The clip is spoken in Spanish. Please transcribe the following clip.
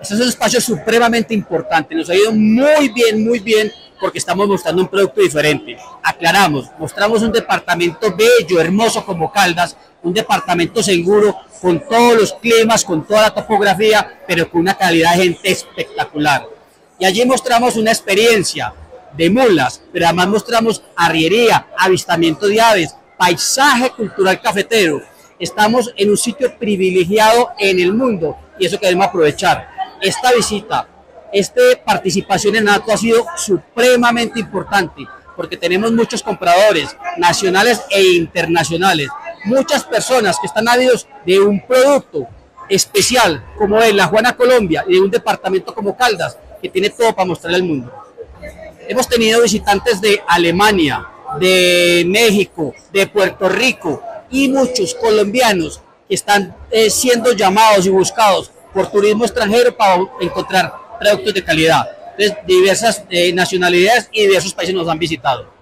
Este es un espacio supremamente importante, nos ha ido muy bien, porque estamos mostrando un producto diferente. Aclaramos, mostramos un departamento bello, hermoso como Caldas, un departamento seguro, con todos los climas, con toda la topografía, pero con una calidad de gente espectacular. Y allí mostramos una experiencia de mulas, pero además mostramos arriería, avistamiento de aves, paisaje cultural cafetero. Estamos en un sitio privilegiado en el mundo y eso queremos aprovechar. Esta visita, esta participación en Nato ha sido supremamente importante porque tenemos muchos compradores nacionales e internacionales, muchas personas que están ávidos de un producto especial como es la Juana Colombia y de un departamento como Caldas que tiene todo para mostrarle al mundo. Hemos tenido visitantes de Alemania, de México, de Puerto Rico y muchos colombianos que están siendo llamados y buscados por turismo extranjero para encontrar productos de calidad. Entonces, diversas nacionalidades y diversos países nos han visitado.